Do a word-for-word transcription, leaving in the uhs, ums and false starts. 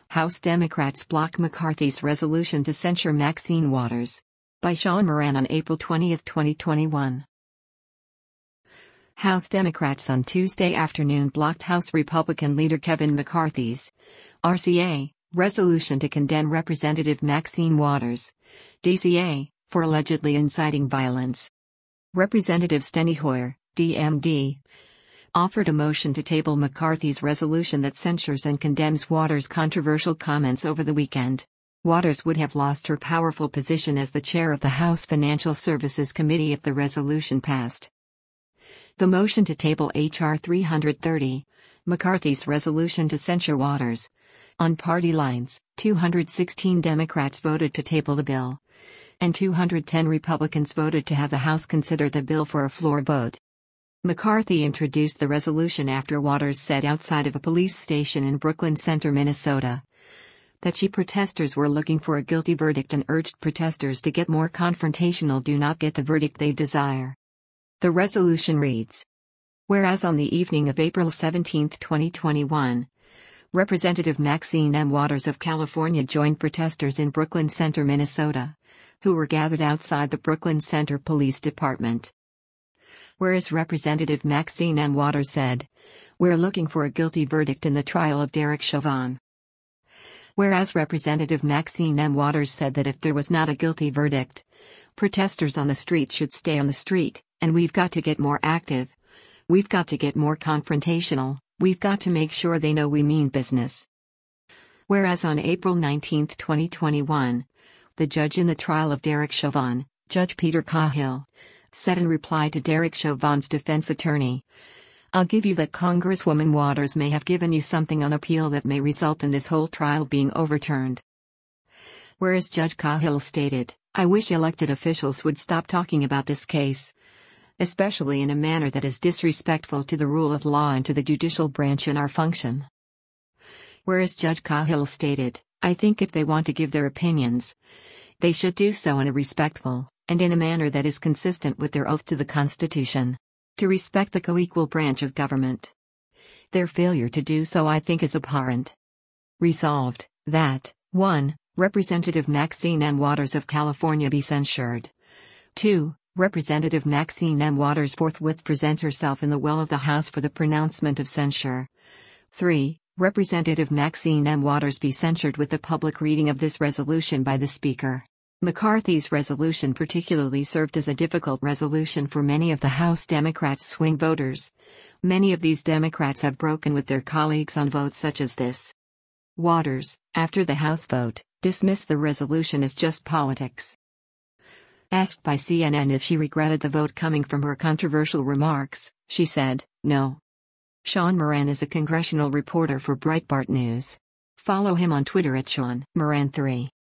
House Democrats block McCarthy's resolution to censure Maxine Waters. By Sean Moran on April twentieth, twenty twenty-one. House Democrats on Tuesday afternoon blocked House Republican leader Kevin McCarthy's R C A resolution to condemn Representative Maxine Waters, D C A, for allegedly inciting violence. Representative Steny Hoyer, D M D, offered a motion to table McCarthy's resolution that censures and condemns Waters' controversial comments over the weekend. Waters would have lost her powerful position as the chair of the House Financial Services Committee if the resolution passed. The motion to table H R three thirty, McCarthy's resolution to censure Waters. On party lines, two hundred sixteen Democrats voted to table the bill, and two hundred ten Republicans voted to have the House consider the bill for a floor vote. McCarthy introduced the resolution after Waters said outside of a police station in Brooklyn Center, Minnesota, that she protesters were looking for a guilty verdict and urged protesters to get more confrontational, do not get the verdict they desire. The resolution reads: whereas on the evening of April seventeenth, twenty twenty-one, Representative Maxine M. Waters of California joined protesters in Brooklyn Center, Minnesota, who were gathered outside the Brooklyn Center Police Department. Whereas Representative Maxine M. Waters said, "We're looking for a guilty verdict in the trial of Derek Chauvin." Whereas Representative Maxine M. Waters said that if there was not a guilty verdict, protesters on the street should stay on the street, and we've got to get more active. We've got to get more confrontational. We've got to make sure they know we mean business. Whereas on April nineteenth, twenty twenty-one, the judge in the trial of Derek Chauvin, Judge Peter Cahill, said in reply to Derek Chauvin's defense attorney, "I'll give you that Congresswoman Waters may have given you something on appeal that may result in this whole trial being overturned." Whereas Judge Cahill stated, "I wish elected officials would stop talking about this case, especially in a manner that is disrespectful to the rule of law and to the judicial branch in our function." Whereas Judge Cahill stated, "I think if they want to give their opinions, they should do so in a respectful, and in a manner that is consistent with their oath to the Constitution, to respect the co-equal branch of government. Their failure to do so I think is abhorrent. Resolved, that, one. Representative Maxine M. Waters of California be censured. two. Representative Maxine M. Waters forthwith present herself in the well of the House for the pronouncement of censure. three. Representative Maxine M. Waters be censured with the public reading of this resolution by the Speaker." McCarthy's resolution particularly served as a difficult resolution for many of the House Democrats' swing voters. Many of these Democrats have broken with their colleagues on votes such as this. Waters, after the House vote, dismissed the resolution as just politics. Asked by C N N if she regretted the vote coming from her controversial remarks, she said, "No." Sean Moran is a congressional reporter for Breitbart News. Follow him on Twitter at Sean Moran three.